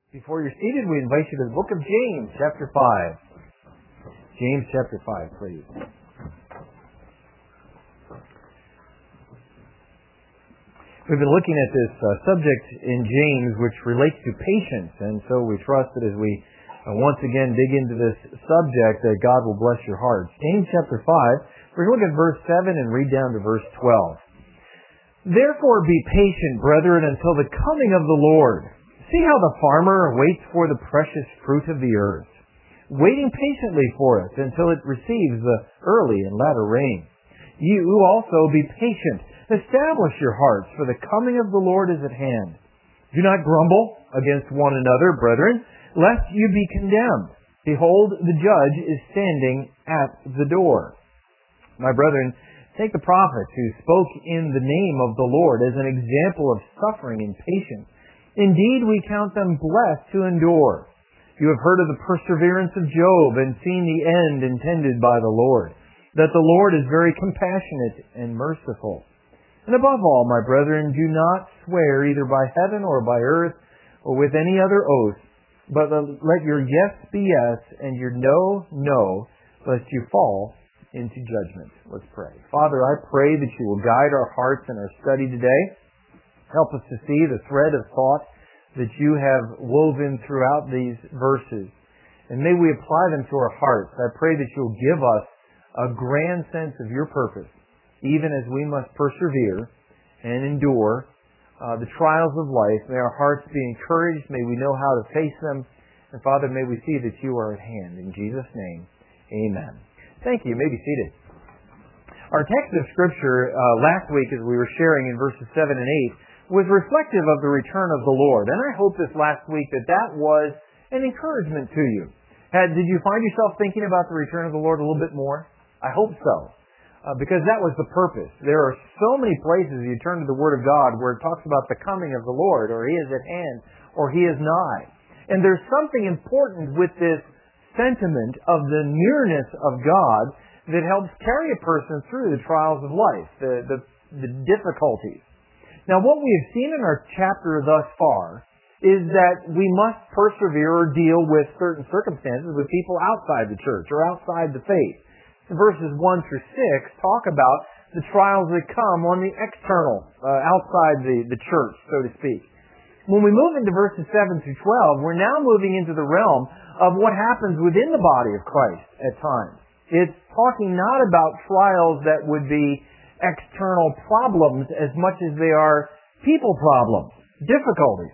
Before you're seated, we invite you to the book of James, chapter 5. James chapter 5, please. We've been looking at this subject in James, which relates to patience, and so we trust that as we once again dig into this subject, that God will bless your hearts. James chapter 5, we're going to look at verse 7 and read down to verse 12. Therefore be patient, brethren, until the coming of the Lord. See how the farmer waits for the precious fruit of the earth, waiting patiently for it until it receives the early and latter rain. You also be patient. Establish your hearts, for the coming of the Lord is at hand. Do not grumble against one another, brethren, lest you be condemned. Behold, the judge is standing at the door. My brethren, take the prophets who spoke in the name of the Lord as an example of suffering and patience. Indeed, we count them blessed to endure. You have heard of the perseverance of Job and seen the end intended by the Lord, that the Lord is very compassionate and merciful. And above all, my brethren, do not swear either by heaven or by earth or with any other oath, but let your yes be yes and your no, no, lest you fall into judgment. Let's pray. Father, I pray that you will guide our hearts in our study today. Help us to see the thread of thought that you have woven throughout these verses. And may we apply them to our hearts. I pray that you'll give us a grand sense of your purpose, even as we must persevere and endure the trials of life. May our hearts be encouraged. May we know how to face them. And Father, may we see that you are at hand. In Jesus' name, amen. Thank you. You may be seated. Our text of Scripture last week, as we were sharing in verses 7 and 8, was reflective of the return of the Lord. And I hope this last week that was an encouragement to you. Did you find yourself thinking about the return of the Lord a little bit more? I hope so. Because that was the purpose. There are so many places you turn to the Word of God where it talks about the coming of the Lord, or He is at hand, or He is nigh. And there's something important with this sentiment of the nearness of God that helps carry a person through the trials of life, the difficulties. Now, what we have seen in our chapter thus far is that we must persevere or deal with certain circumstances with people outside the church or outside the faith. Verses 1 through 6 talk about the trials that come on the external, outside the church, so to speak. When we move into verses 7 through 12, we're now moving into the realm of what happens within the body of Christ at times. It's talking not about trials that would be external problems as much as they are people problems, difficulties.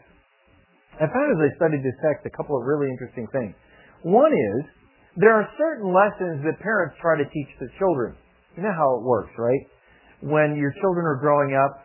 I found as I studied this text a couple of really interesting things. One is, there are certain lessons that parents try to teach the children. You know how it works, right? When your children are growing up,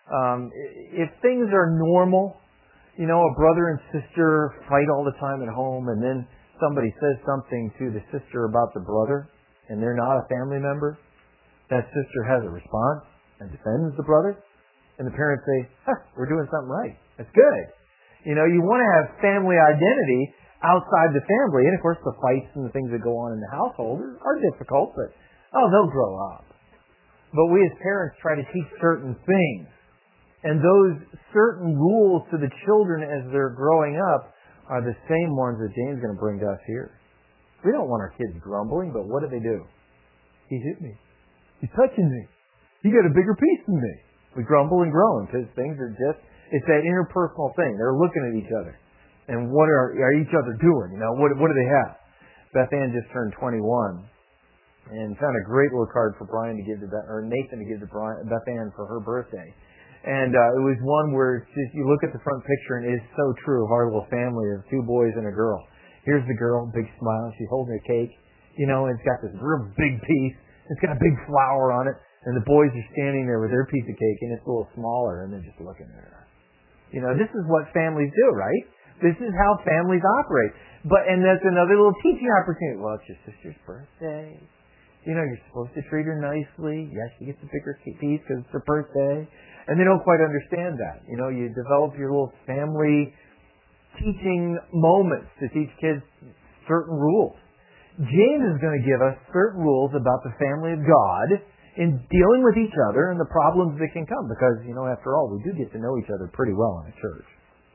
if things are normal, a brother and sister fight all the time at home, and then somebody says something to the sister about the brother, and they're not a family member, that sister has a response and defends the brother, and the parents say, we're doing something right. That's good. You want to have family identity outside the family, and of course the fights and the things that go on in the household are difficult, but they'll grow up. But we as parents try to teach certain things, and those certain rules to the children as they're growing up are the same ones that James is going to bring to us here. We don't want our kids grumbling, but what do? He hit me. He's touching me. He got a bigger piece than me. We grumble and groan because things are it's that interpersonal thing. They're looking at each other. And what are each other doing? What do they have? Beth Ann just turned 21 and found a great little card for Brian to give to Nathan to give to Beth Ann for her birthday. And it was one where it's just, you look at the front picture and it is so true of our little family of 2 boys and a girl. Here's the girl, big smile. She's holding a cake, and it's got this real big piece. It's got a big flower on it, and the boys are standing there with their piece of cake, and it's a little smaller, and they're just looking at her. This is what families do, right? This is how families operate. And that's another little teaching opportunity. Well, it's your sister's birthday. You're supposed to treat her nicely. Yes, she gets a bigger piece because it's her birthday. And they don't quite understand that. You develop your little family teaching moments to teach kids certain rules. James is going to give us certain rules about the family of God in dealing with each other and the problems that can come. Because, after all, we do get to know each other pretty well in a church.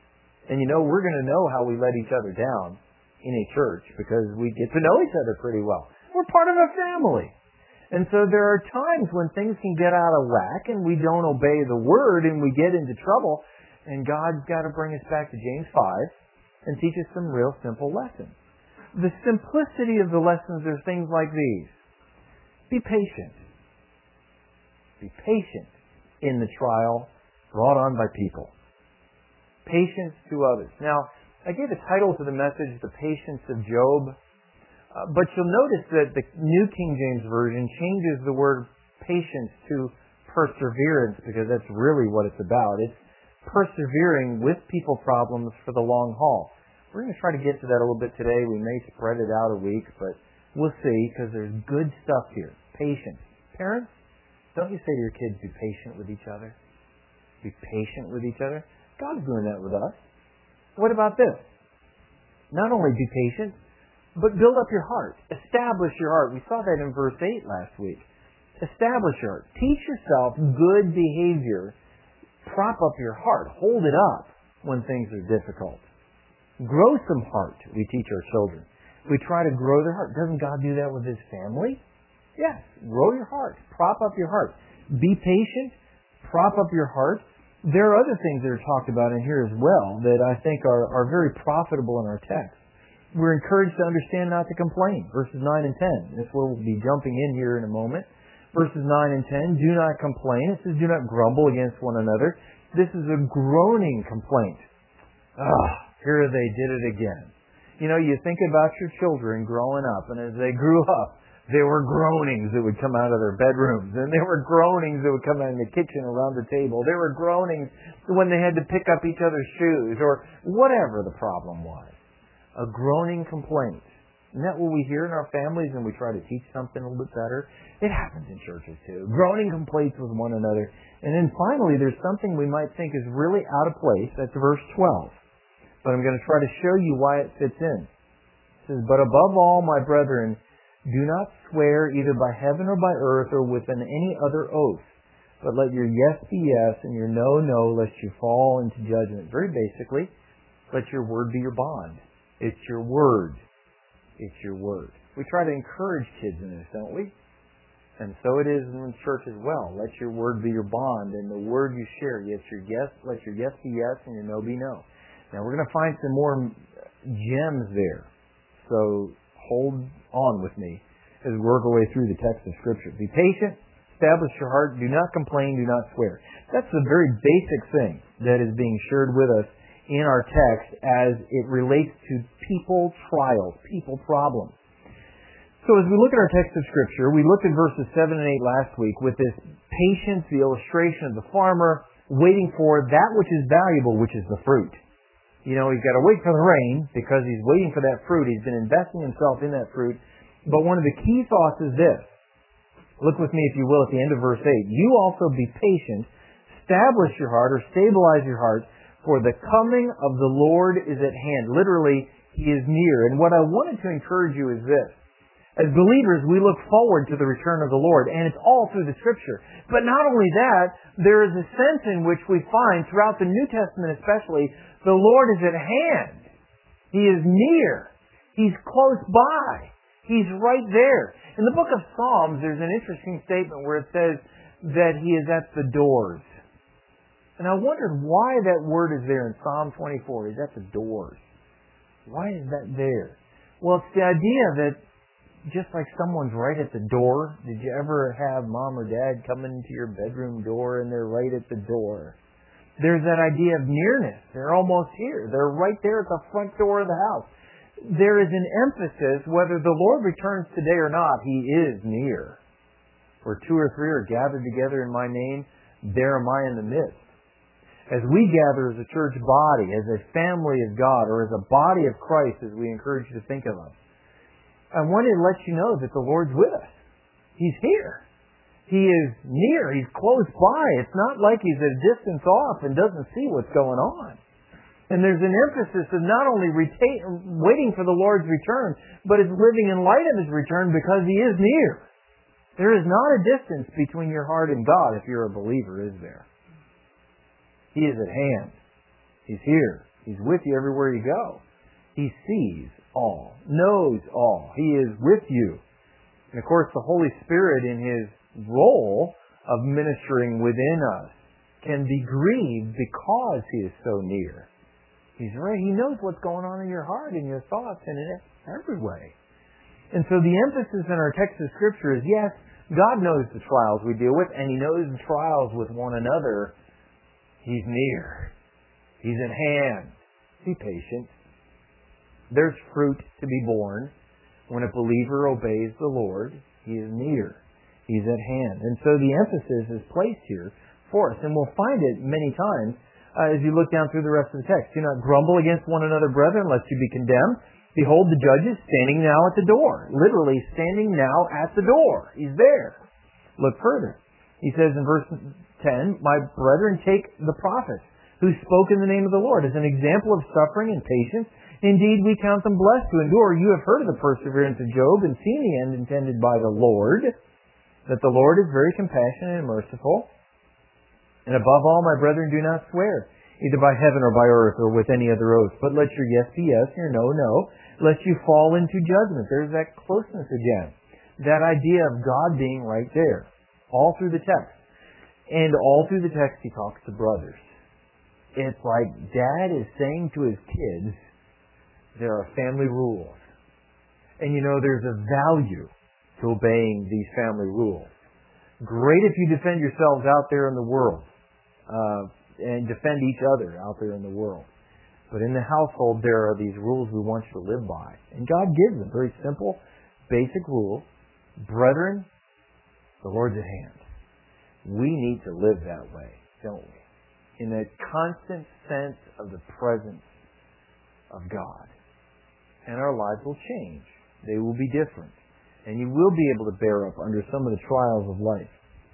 And we're going to know how we let each other down in a church because we get to know each other pretty well. We're part of a family. And so there are times when things can get out of whack and we don't obey the Word and we get into trouble. And God's got to bring us back to James 5 and teach us some real simple lessons. The simplicity of the lessons are things like these. Be patient. Be patient in the trial brought on by people. Patience to others. Now, I gave the title to the message, The Patience of Job. But you'll notice that the New King James Version changes the word patience to perseverance because that's really what it's about. It's persevering with people problems for the long haul. We're going to try to get to that a little bit today. We may spread it out a week, but we'll see because there's good stuff here. Patience. Parents, don't you say to your kids, be patient with each other? Be patient with each other. God's doing that with us. What about this? Not only be patient, but build up your heart. Establish your heart. We saw that in verse 8 last week. Establish your heart. Teach yourself good behavior. Prop up your heart. Hold it up when things are difficult. Grow some heart, we teach our children. We try to grow their heart. Doesn't God do that with His family? Yes. Grow your heart. Prop up your heart. Be patient. Prop up your heart. There are other things that are talked about in here as well that I think are very profitable in our text. We're encouraged to understand not to complain. Verses 9 and 10. This will be jumping in here in a moment. Verses 9 and 10. Do not complain. It says do not grumble against one another. This is a groaning complaint. Here they did it again. You think about your children growing up, and as they grew up, there were groanings that would come out of their bedrooms, and there were groanings that would come out in the kitchen around the table. There were groanings when they had to pick up each other's shoes, or whatever the problem was. A groaning complaint. Isn't that what we hear in our families and we try to teach something a little bit better? It happens in churches too. Groaning complaints with one another. And then finally, there's something we might think is really out of place. That's verse 12. But I'm going to try to show you why it fits in. It says, but above all, my brethren, do not swear either by heaven or by earth or with any other oath. But let your yes be yes and your no, no, lest you fall into judgment. Very basically, let your word be your bond. It's your word. It's your word. We try to encourage kids in this, don't we? And so it is in the church as well. Let your word be your bond, and the word you share. Let your yes be yes, and your no be no. Now we're going to find some more gems there. So hold on with me as we work our way through the text of Scripture. Be patient. Establish your heart. Do not complain. Do not swear. That's the very basic thing that is being shared with us in our text as it relates to people trials, people problems. So as we look at our text of Scripture, we looked at verses 7 and 8 last week with this patience, the illustration of the farmer waiting for that which is valuable, which is the fruit. He's got to wait for the rain because he's waiting for that fruit. He's been investing himself in that fruit. But one of the key thoughts is this. Look with me, if you will, at the end of verse 8. You also be patient, establish your heart or stabilize your heart, for the coming of the Lord is at hand. Literally, He is near. And what I wanted to encourage you is this. As believers, we look forward to the return of the Lord, and it's all through the Scripture. But not only that, there is a sense in which we find, throughout the New Testament especially, the Lord is at hand. He is near. He's close by. He's right there. In the book of Psalms, there's an interesting statement where it says that He is at the doors. And I wondered why that word is there in Psalm 24. He's at the doors. Why is that there? Well, it's the idea that just like someone's right at the door. Did you ever have mom or dad come into your bedroom door and they're right at the door? There's that idea of nearness. They're almost here. They're right there at the front door of the house. There is an emphasis, whether the Lord returns today or not, He is near. Where 2 or 3 are gathered together in my name, there am I in the midst. As we gather as a church body, as a family of God, or as a body of Christ, as we encourage you to think of us, I wanted to let you know that the Lord's with us. He's here. He is near. He's close by. It's not like He's at a distance off and doesn't see what's going on. And there's an emphasis of not only waiting for the Lord's return, but it's living in light of His return because He is near. There is not a distance between your heart and God if you're a believer, is there? He is at hand. He's here. He's with you everywhere you go. He sees all, knows all. He is with you. And of course, the Holy Spirit in His role of ministering within us can be grieved because He is so near. He's right. He knows what's going on in your heart, in your thoughts, and in every way. And so the emphasis in our text of Scripture is, yes, God knows the trials we deal with, and He knows the trials with one another. He's near. He's at hand. Be patient. There's fruit to be born. When a believer obeys the Lord, He is near. He's at hand. And so the emphasis is placed here for us. And we'll find it many times as you look down through the rest of the text. Do not grumble against one another, brethren, lest you be condemned. Behold, the judge is standing now at the door. Literally, standing now at the door. He's there. Look further. He says in verse 10, My brethren, take the prophets who spoke in the name of the Lord as an example of suffering and patience. Indeed, we count them blessed to endure. You have heard of the perseverance of Job and seen the end intended by the Lord, that the Lord is very compassionate and merciful. And above all, my brethren, do not swear, either by heaven or by earth or with any other oath, but let your yes be yes, your no, no, lest you fall into judgment. There's that closeness again. That idea of God being right there, all through the text. And all through the text, He talks to brothers. It's like Dad is saying to his kids, there are family rules. And you know, there's a value to obeying these family rules. Great if you defend yourselves out there in the world, and defend each other out there in the world. But in the household, there are these rules we want you to live by. And God gives them very simple, basic rules. Brethren, the Lord's at hand. We need to live that way, don't we? In a constant sense of the presence of God. And our lives will change. They will be different. And you will be able to bear up under some of the trials of life.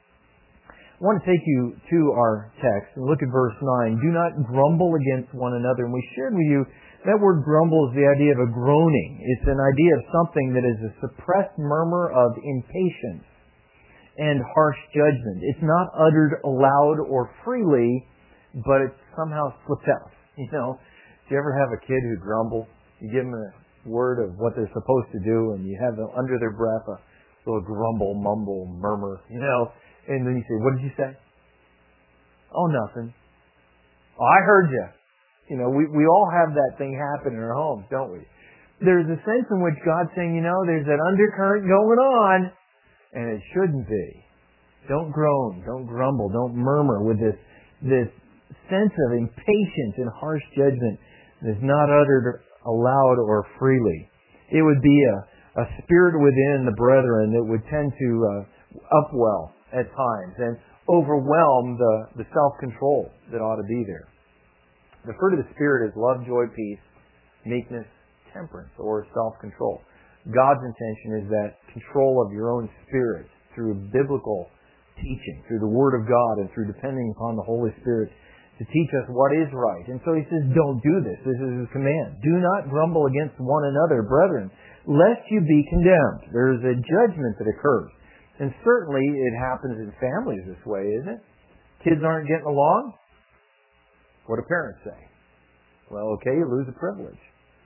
I want to take you to our text and look at verse 9. Do not grumble against one another. And we shared with you that word grumble is the idea of a groaning. It's an idea of something that is a suppressed murmur of impatience and harsh judgment. It's not uttered aloud or freely, but it somehow slips out. You know, do you ever have a kid who grumbles? You give them a word of what they're supposed to do, and you have them under their breath a little grumble, mumble, murmur, you know, and then you say, what did you say? Oh, nothing. Oh, I heard you. You know, we all have that thing happen in our homes, don't we? There's a sense in which God's saying, you know, there's that undercurrent going on, and it shouldn't be. Don't groan, don't grumble, don't murmur with this sense of impatience and harsh judgment that is not uttered aloud or freely. It would be a spirit within the brethren that would tend to upwell at times and overwhelm the self-control that ought to be there. The fruit of the Spirit is love, joy, peace, meekness, temperance, or self-control. God's intention is that control of your own spirit through biblical teaching, through the Word of God, and through depending upon the Holy Spirit to teach us what is right. And so He says, don't do this. This is His command. Do not grumble against one another, brethren, lest you be condemned. There is a judgment that occurs. And certainly it happens in families this way, isn't it? Kids aren't getting along. What do parents say? Well, okay, you lose a privilege.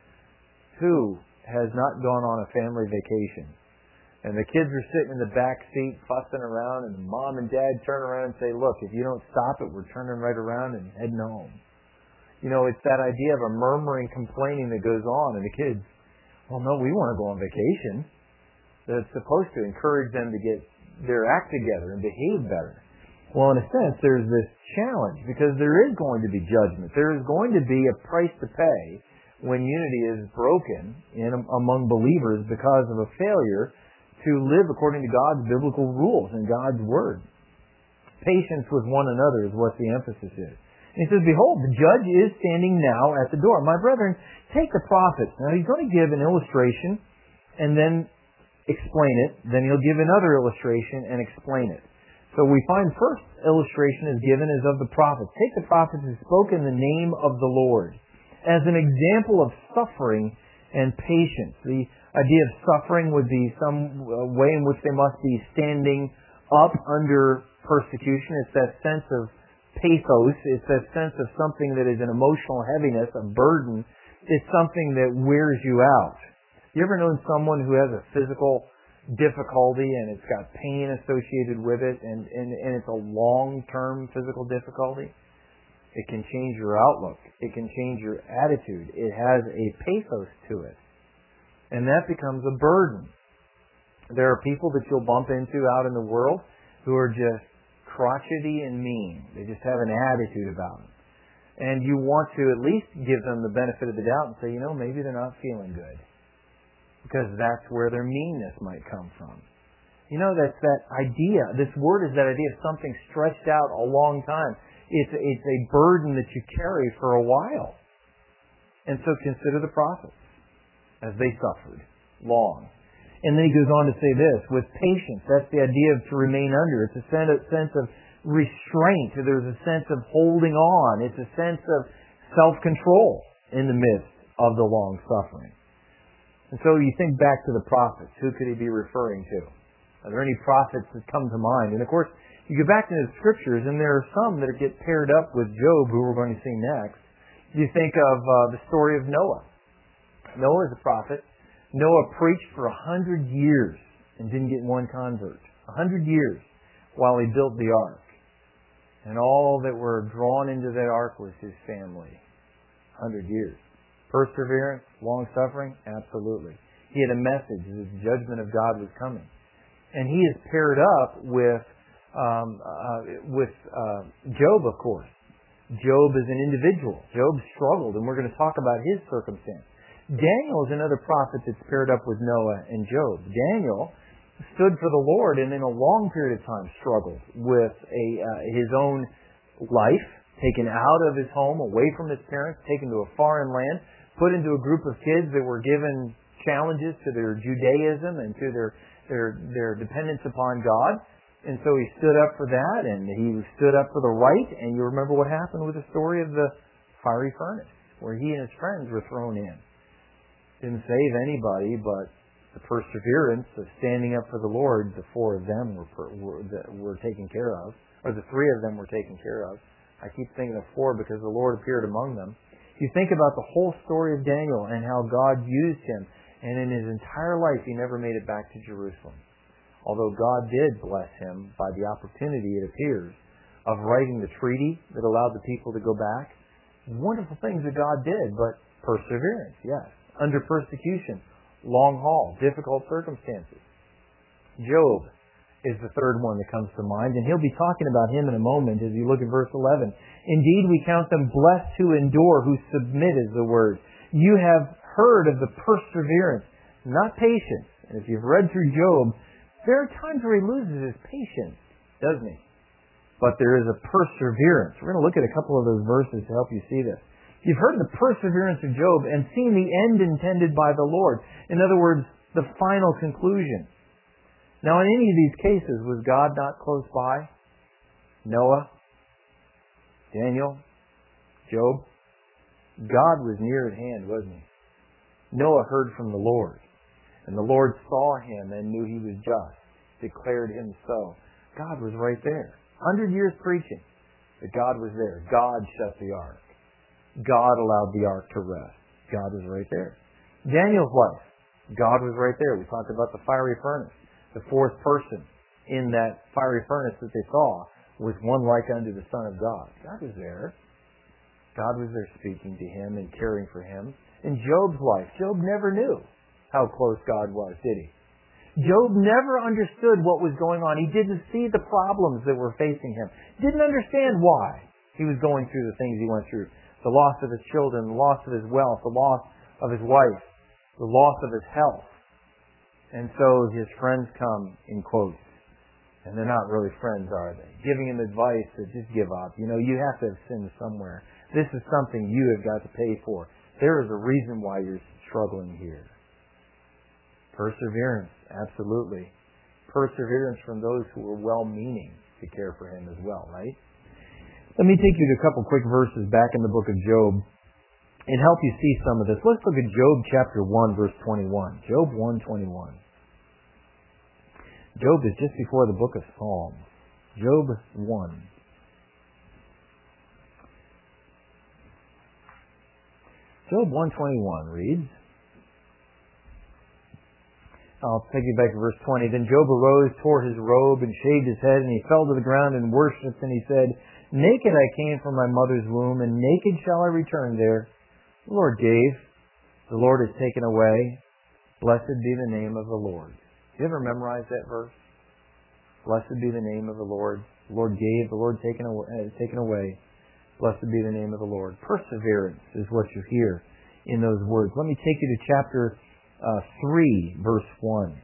Who has not gone on a family vacation? And the kids are sitting in the back seat fussing around, and the mom and dad turn around and say, look, if you don't stop it, we're turning right around and heading home. You know, it's that idea of a murmuring, complaining that goes on, and the kids, well, no, we want to go on vacation. That's supposed to encourage them to get their act together and behave better. Well, in a sense, there's this challenge because there is going to be judgment. There is going to be a price to pay when unity is broken among believers because of a failure to live according to God's biblical rules and God's Word. Patience with one another is what the emphasis is. And he says, behold, the judge is standing now at the door. My brethren, take the prophets. Now he's going to give an illustration and then explain it. Then he'll give another illustration and explain it. So we find first illustration is given is of the prophets. Take the prophets who spoke in the name of the Lord as an example of suffering and patience. The idea of suffering would be some way in which they must be standing up under persecution. It's that sense of pathos. It's a sense of something that is an emotional heaviness, a burden. It's something that wears you out. You ever known someone who has a physical difficulty and it's got pain associated with it and it's a long-term physical difficulty? It can change your outlook. It can change your attitude. It has a pathos to it. And that becomes a burden. There are people that you'll bump into out in the world who are just crotchety and mean. They just have an attitude about them. And you want to at least give them the benefit of the doubt and say, maybe they're not feeling good. Because that's where their meanness might come from. That's that idea. This word is that idea of something stretched out a long time. It's a burden that you carry for a while. And so consider the prophets as they suffered long. And then he goes on to say this, with patience. That's the idea of to remain under. It's a sense of restraint. There's a sense of holding on. It's a sense of self-control in the midst of the long suffering. And so you think back to the prophets. Who could he be referring to? Are there any prophets that come to mind? And of course, you go back into the Scriptures, and there are some that get paired up with Job, who we're going to see next. You think of the story of Noah. Noah is a prophet. Noah preached for 100 years and didn't get one convert. 100 years while he built the ark. And all that were drawn into that ark was his family. 100 years. Perseverance, long suffering, absolutely. He had a message that the judgment of God was coming. And he is paired up with Job, of course. Job is an individual. Job struggled, and we're going to talk about his circumstance. Daniel is another prophet that's paired up with Noah and Job. Daniel stood for the Lord and in a long period of time struggled with his own life, taken out of his home, away from his parents, taken to a foreign land, put into a group of kids that were given challenges to their Judaism and to their dependence upon God. And so he stood up for that, and he stood up for the right. And you remember what happened with the story of the fiery furnace, where he and his friends were thrown in. Didn't save anybody, but the perseverance of standing up for the Lord, the four of them were taken care of, or the three of them were taken care of. I keep thinking of four because the Lord appeared among them. You think about the whole story of Daniel and how God used him, and in his entire life he never made it back to Jerusalem. Although God did bless him by the opportunity, it appears, of writing the treaty that allowed the people to go back. Wonderful things that God did, but perseverance, yes. Under persecution, long haul, difficult circumstances. Job is the third one that comes to mind, and he'll be talking about him in a moment as you look at verse 11. Indeed, we count them blessed who endure, who submit is the word. You have heard of the perseverance, not patience. And if you've read through Job, there are times where he loses his patience, doesn't he? But there is a perseverance. We're going to look at a couple of those verses to help you see this. You've heard the perseverance of Job and seen the end intended by the Lord. In other words, the final conclusion. Now, in any of these cases, was God not close by? Noah, Daniel, Job? God was near at hand, wasn't he? Noah heard from the Lord, and the Lord saw him and knew he was just, declared him so. God was right there. 100 years preaching, but God was there. God shut the ark. God allowed the ark to rest. God was right there. Daniel's life, God was right there. We talked about the fiery furnace. The fourth person in that fiery furnace that they saw was one like unto the Son of God. God was there. God was there speaking to him and caring for him. In Job's life, Job never knew how close God was, did he? Job never understood what was going on. He didn't see the problems that were facing him. Didn't understand why he was going through the things he went through. The loss of his children, the loss of his wealth, the loss of his wife, the loss of his health. And so his friends come in quotes. And they're not really friends, are they? Giving him advice to just give up. You have to have sinned somewhere. This is something you have got to pay for. There is a reason why you're struggling here. Perseverance, absolutely. Perseverance from those who were well-meaning to care for him as well, right? Let me take you to a couple quick verses back in the book of Job and help you see some of this. Let's look at Job chapter 1, verse 21. Job 1:21. Job is just before the book of Psalms. Job 1. Job 121 reads, I'll take you back to verse 20. Then Job arose, tore his robe, and shaved his head, and he fell to the ground and worshipped, and he said, Naked I came from my mother's womb, and naked shall I return there. The Lord gave, the Lord has taken away. Blessed be the name of the Lord. Do you ever memorize that verse? Blessed be the name of the Lord. The Lord gave, the Lord taken away. Blessed be the name of the Lord. Perseverance is what you hear in those words. Let me take you to chapter 3, verse 1.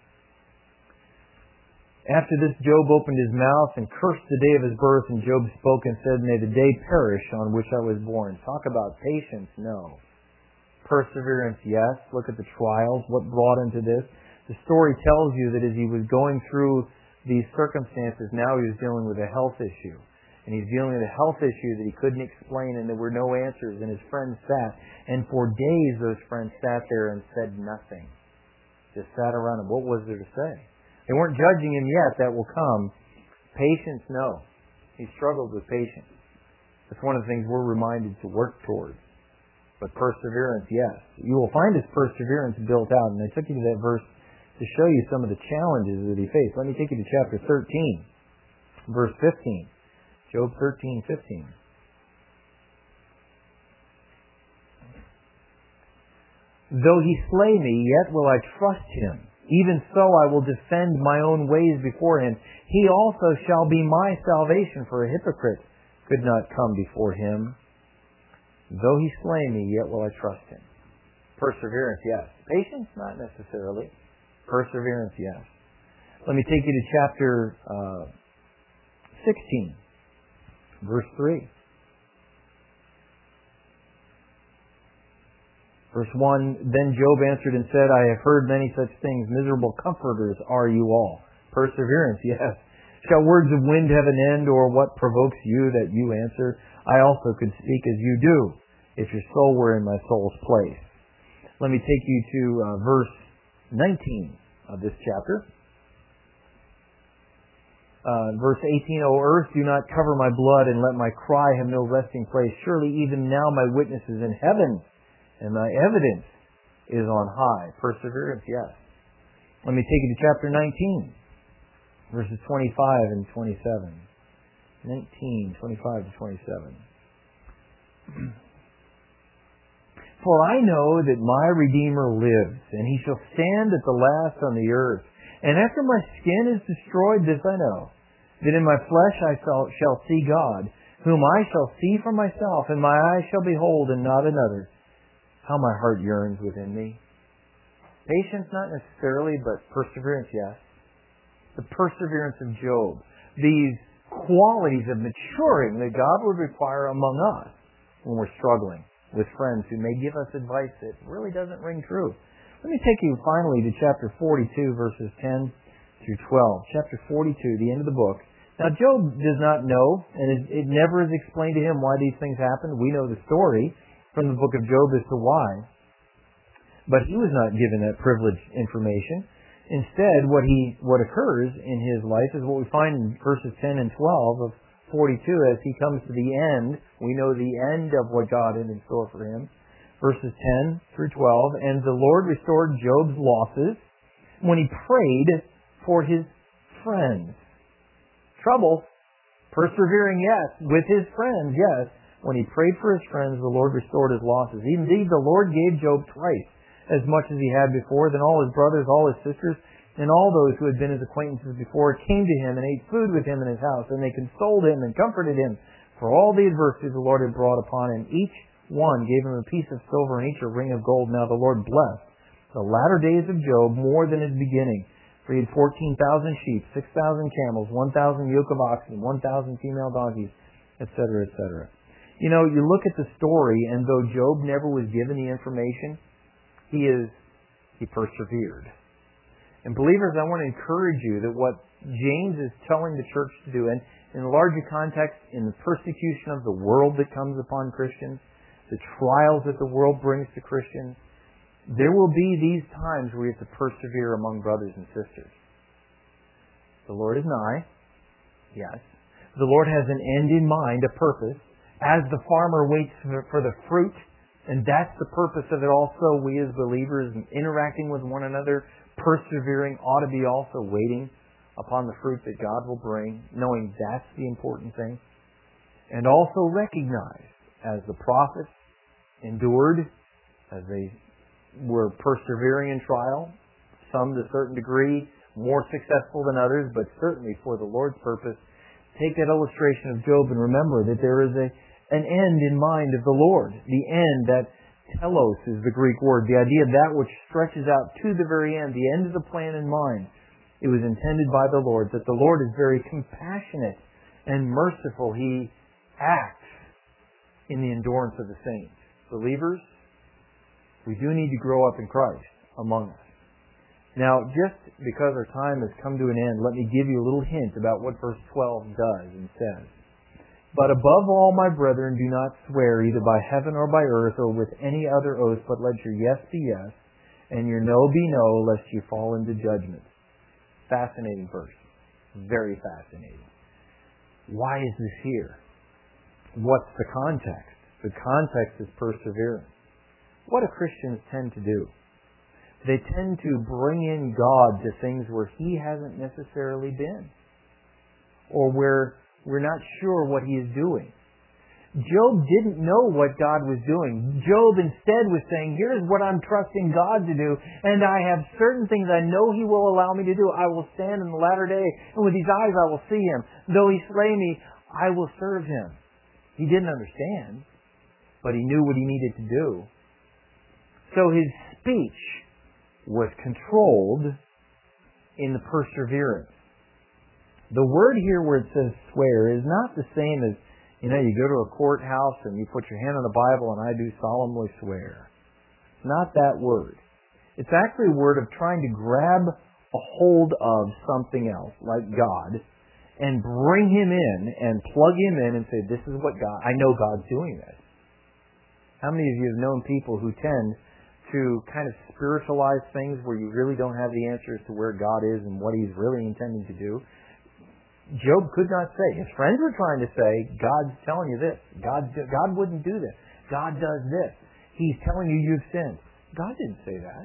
After this, Job opened his mouth and cursed the day of his birth, and Job spoke and said, May the day perish on which I was born. Talk about patience, no. Perseverance, yes. Look at the trials, what brought him to this. The story tells you that as he was going through these circumstances, now he was dealing with a health issue. And he's dealing with a health issue that he couldn't explain, and there were no answers. And his friends sat. And for days those friends sat there and said nothing. Just sat around him. What was there to say? They weren't judging him yet. That will come. Patience, no. He struggled with patience. That's one of the things we're reminded to work towards. But perseverance, yes. You will find his perseverance built out. And I took you to that verse to show you some of the challenges that he faced. Let me take you to chapter 13, verse 15. Job 13:15. Though he slay me, yet will I trust him. Even so I will defend my own ways before him. He also shall be my salvation, for a hypocrite could not come before him. Though he slay me, yet will I trust him. Perseverance, yes. Patience, not necessarily. Perseverance, yes. Let me take you to chapter 16. Verse 3. Verse 1, Then Job answered and said, I have heard many such things. Miserable comforters are you all. Perseverance, yes. Shall words of wind have an end, or what provokes you that you answer? I also could speak as you do, if your soul were in my soul's place. Let me take you to verse 19 of this chapter. Verse 18, O earth, do not cover my blood, and let my cry have no resting place. Surely even now my witness is in heaven, and my evidence is on high. Perseverance, yes. Let me take you to chapter 19, verses 25 and 27. 19, 25 to 27. For I know that my Redeemer lives, and he shall stand at the last on the earth. And after my skin is destroyed, this I know, that in my flesh I shall see God, whom I shall see for myself, and my eyes shall behold, and not another. How my heart yearns within me. Patience, not necessarily, but perseverance, yes. The perseverance of Job. These qualities of maturing that God would require among us when we're struggling with friends who may give us advice that really doesn't ring true. Let me take you finally to chapter 42, verses 10 through 12. Chapter 42, the end of the book. Now, Job does not know, and it never is explained to him why these things happened. We know the story from the book of Job as to why. But he was not given that privileged information. Instead, what occurs in his life is what we find in verses 10 and 12 of 42 as he comes to the end. We know the end of what God had in store for him. Verses 10 through 12, and the Lord restored Job's losses when he prayed for his friends. Trouble, persevering, yes, with his friends, yes. When he prayed for his friends, the Lord restored his losses. Indeed, the Lord gave Job twice as much as he had before. Then all his brothers, all his sisters, and all those who had been his acquaintances before came to him and ate food with him in his house, and they consoled him and comforted him for all the adversity the Lord had brought upon him. Each one gave him a piece of silver and each a ring of gold. Now the Lord blessed the latter days of Job more than his beginning. For he had 14,000 sheep, 6,000 camels, 1,000 yoke of oxen, 1,000 female donkeys, etc., etc. You know, you look at the story, and though Job never was given the information, he persevered. And believers, I want to encourage you that what James is telling the church to do, and in the larger context, in the persecution of the world that comes upon Christians, the trials that the world brings to Christians, there will be these times where you have to persevere among brothers and sisters. The Lord is nigh, yes. The Lord has an end in mind, a purpose. As the farmer waits for the fruit And that's the purpose of it also. We as believers, interacting with one another, persevering, ought to be also waiting upon the fruit that God will bring, knowing that's the important thing. And also recognize, as the prophets endured, as they were persevering in trial, some to a certain degree, more successful than others, but certainly for the Lord's purpose, take that illustration of Job and remember that there is an end in mind of the Lord. The end, that telos is the Greek word, the idea of that which stretches out to the very end, the end of the plan in mind. It was intended by the Lord, that the Lord is very compassionate and merciful. He acts in the endurance of the saints. Believers, we do need to grow up in Christ among us. Now, just because our time has come to an end, let me give you a little hint about what verse 12 does and says. But above all, my brethren, do not swear either by heaven or by earth or with any other oath, but let your yes be yes and your no be no, lest you fall into judgment. Fascinating verse. Very fascinating. Why is this here? What's the context? The context is perseverance. What do Christians tend to do? They tend to bring in God to things where He hasn't necessarily been, or where we're not sure what He is doing. Job didn't know what God was doing. Job instead was saying, here's what I'm trusting God to do, and I have certain things I know He will allow me to do. I will stand in the latter day, and with these eyes I will see Him. Though He slay me, I will serve Him. He didn't understand, but he knew what he needed to do. So his speech was controlled in the perseverance. The word here where it says swear is not the same as, you go to a courthouse and you put your hand on the Bible and I do solemnly swear. It's not that word. It's actually a word of trying to grab a hold of something else, like God, and bring Him in and plug Him in and say, this is what God, I know God's doing this. How many of you have known people who tend to kind of spiritualize things where you really don't have the answers to where God is and what He's really intending to do? Job could not say. His friends were trying to say, God's telling you this. God wouldn't do this. God does this. He's telling you you've sinned. God didn't say that.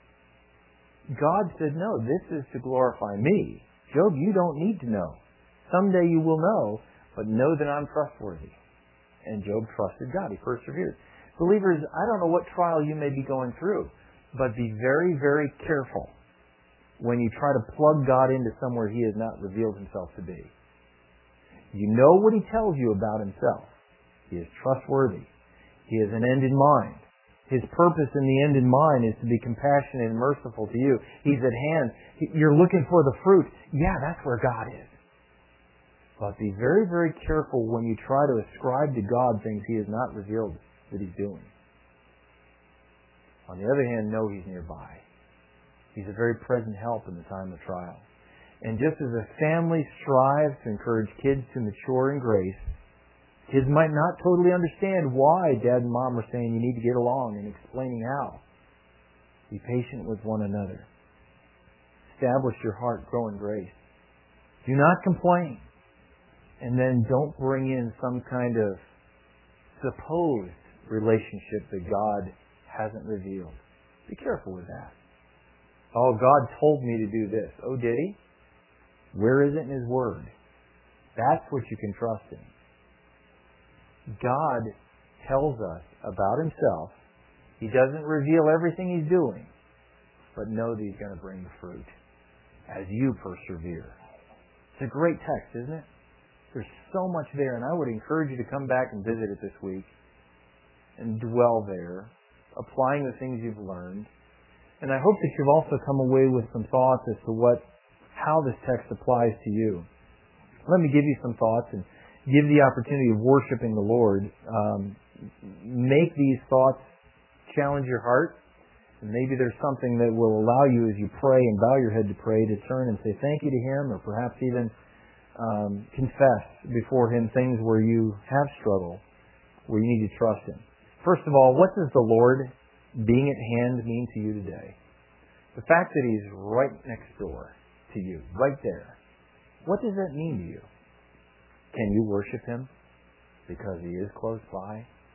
God said, no, this is to glorify me. Job, you don't need to know. Someday you will know, but know that I'm trustworthy. And Job trusted God. He persevered. Believers, I don't know what trial you may be going through, but be very, very careful when you try to plug God into somewhere He has not revealed Himself to be. You know what He tells you about Himself. He is trustworthy. He has an end in mind. His purpose in the end in mind is to be compassionate and merciful to you. He's at hand. You're looking for the fruit. Yeah, that's where God is. But be very, very careful when you try to ascribe to God things He has not revealed that He's doing. On the other hand, know He's nearby. He's a very present help in the time of trial. And just as a family strives to encourage kids to mature in grace, kids might not totally understand why Dad and Mom are saying you need to get along and explaining how. Be patient with one another. Establish your heart, grow in grace. Do not complain. And then don't bring in some kind of supposed relationship that God hasn't revealed. Be careful with that. Oh, God told me to do this. Oh, did He? Where is it in His Word? That's what you can trust in. God tells us about Himself. He doesn't reveal everything He's doing, but know that He's going to bring the fruit as you persevere. It's a great text, isn't it? There's so much there, and I would encourage you to come back and visit it this week and dwell there, applying the things you've learned. And I hope that you've also come away with some thoughts as to how this text applies to you. Let me give you some thoughts and give the opportunity of worshiping the Lord. Make these thoughts challenge your heart. And maybe there's something that will allow you, as you pray and bow your head to pray, to turn and say thank you to Him, or perhaps even confess before Him things where you have struggled, where you need to trust Him. First of all, what does the Lord being at hand mean to you today? The fact that He's right next door to you, right there. What does that mean to you? Can you worship Him because He is close by?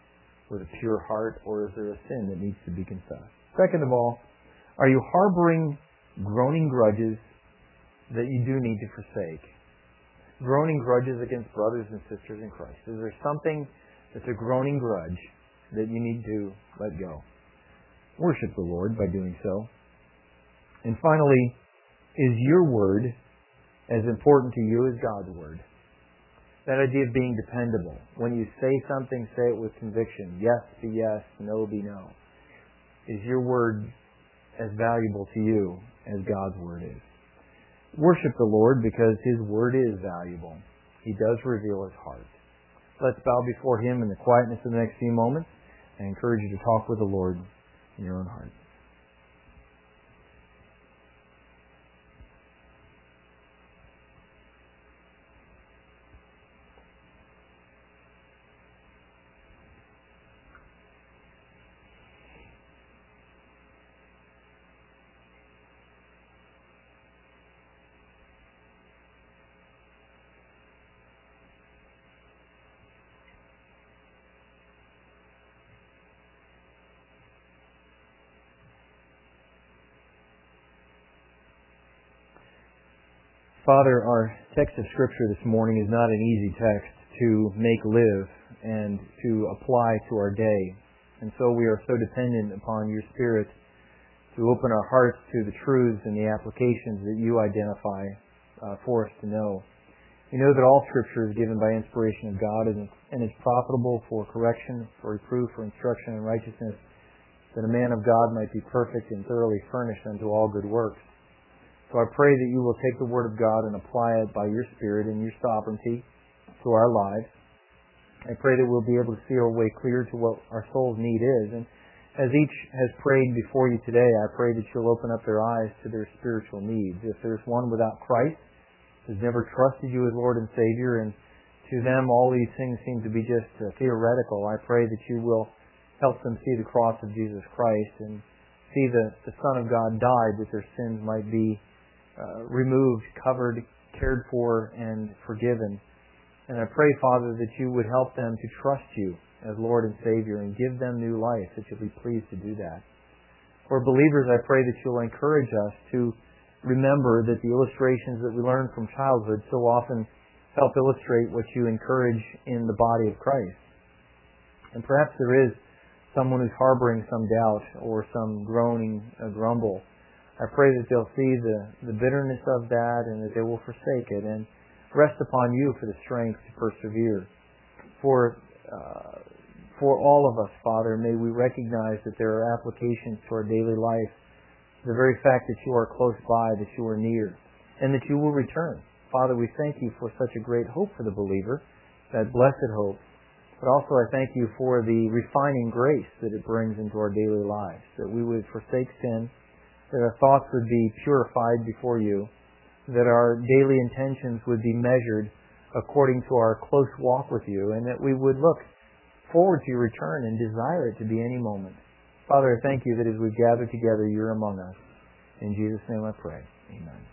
with a pure heart, or is there a sin that needs to be confessed? Second of all, are you harboring groaning grudges that you do need to forsake? Groaning grudges against brothers and sisters in Christ. Is there something that's a groaning grudge that you need to let go? Worship the Lord by doing so. And finally, is your word as important to you as God's word? That idea of being dependable. When you say something, say it with conviction. Yes be yes, no be no. Is your word as valuable to you as God's word is? Worship the Lord because His word is valuable. He does reveal His heart. Let's bow before Him in the quietness of the next few moments. I encourage you to talk with the Lord in your own heart. Father, our text of Scripture this morning is not an easy text to make live and to apply to our day. And so we are so dependent upon your Spirit to open our hearts to the truths and the applications that you identify for us to know. We know that all Scripture is given by inspiration of God and is profitable for correction, for reproof, for instruction in righteousness, that a man of God might be perfect and thoroughly furnished unto all good works. So I pray that you will take the Word of God and apply it by your Spirit and your sovereignty to our lives. I pray that we'll be able to see our way clear to what our soul's need is. And as each has prayed before you today, I pray that you'll open up their eyes to their spiritual needs. If there's one without Christ, who's never trusted you as Lord and Savior, and to them all these things seem to be just theoretical, I pray that you will help them see the cross of Jesus Christ and see the Son of God died that their sins might be removed, covered, cared for, and forgiven. And I pray, Father, that you would help them to trust you as Lord and Savior and give them new life, that you'll be pleased to do that. For believers, I pray that you'll encourage us to remember that the illustrations that we learn from childhood so often help illustrate what you encourage in the body of Christ. And perhaps there is someone who's harboring some doubt or some groaning, grumble. I pray that they'll see the bitterness of that and that they will forsake it and rest upon you for the strength to persevere. For all of us, Father, may we recognize that there are applications to our daily life. The very fact that you are close by, that you are near, and that you will return. Father, we thank you for such a great hope for the believer, that blessed hope. But also I thank you for the refining grace that it brings into our daily lives, that we would forsake sin, that our thoughts would be purified before you, that our daily intentions would be measured according to our close walk with you, and that we would look forward to your return and desire it to be any moment. Father, I thank you that as we gather together, you're among us. In Jesus' name I pray. Amen.